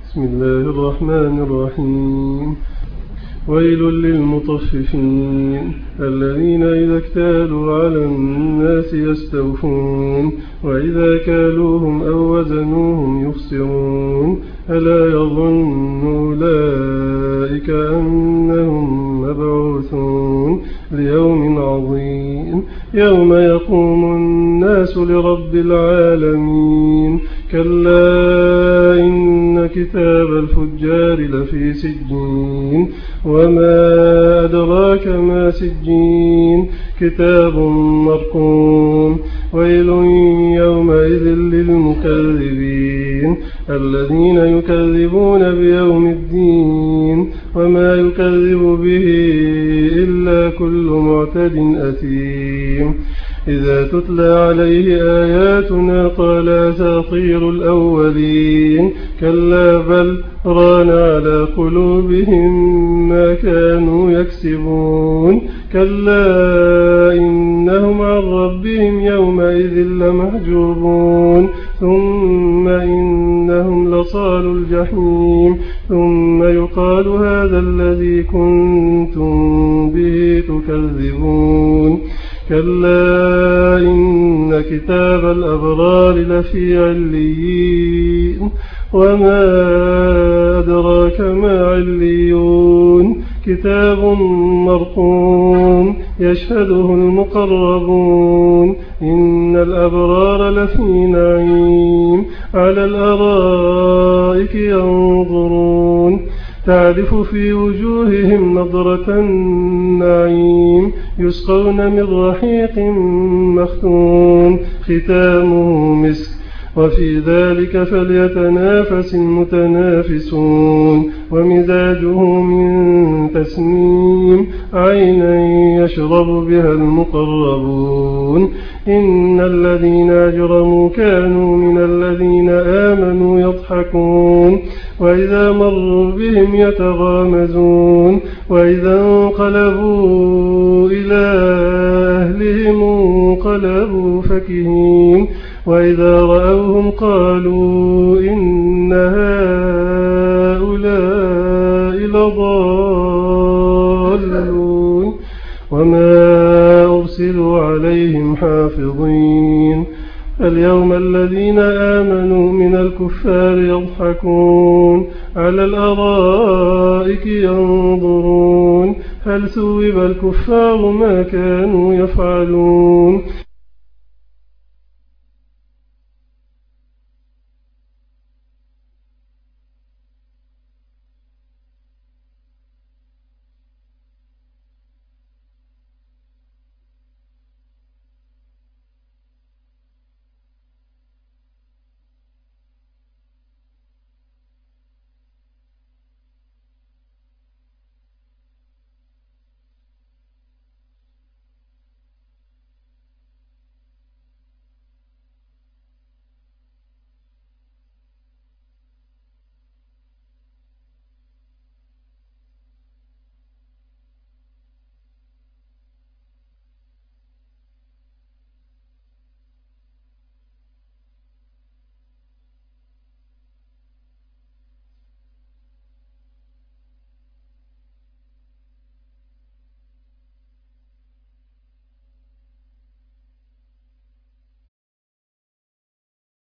بسم الله الرحمن الرحيم. ويل للمطففين الذين إذا اكتالوا على الناس يستوفون وإذا كالوهم أو وزنوهم يخسرون ألا يظن أولئك أنهم مبعوثون ليوم عظيم يوم يقوم الناس لرب العالمين كلا إن كتاب الفجار لفي سجين وما أدراك ما سجين كتاب مرقوم ويل يومئذ للمكذبين الذين يكذبون بيوم الدين وما يكذب به إلا كل معتد أثيم إذا تتلى عليه آياتنا قال أساطير الأولين كلا بل ران على قلوبهم ما كانوا يكسبون كلا إنهم عن ربهم يومئذ لمحجوبون ثم إنهم لصال الجحيم ثم يقال هذا الذي كنتم به تكذبون كلا إن كتاب الأبرار لفي عليين وما أدراك ما عليون كتاب مرقوم يشهده المقربون إن الأبرار لفي نعيم على الأرائك ينظرون تعرف في وجوههم نضرة النعيم يسقون من رحيق مختوم ختامه مسك وفي ذلك فليتنافس المتنافسون ومزاجه من تسنيم عينا يشرب بها المقربون إن الذين أجرموا كانوا من الذين آمنوا يضحكون وإذا مروا بهم يتغامزون وإذا انقلبوا إلى أهلهم انقلبوا فكهين وإذا رأوهم قالوا إن هؤلاء لضالون وما أرسلوا عليهم حافظين اليوم الذين آمنوا من الكفار يضحكون على الأرائك ينظرون هل ثوب الكفار ما كانوا يفعلون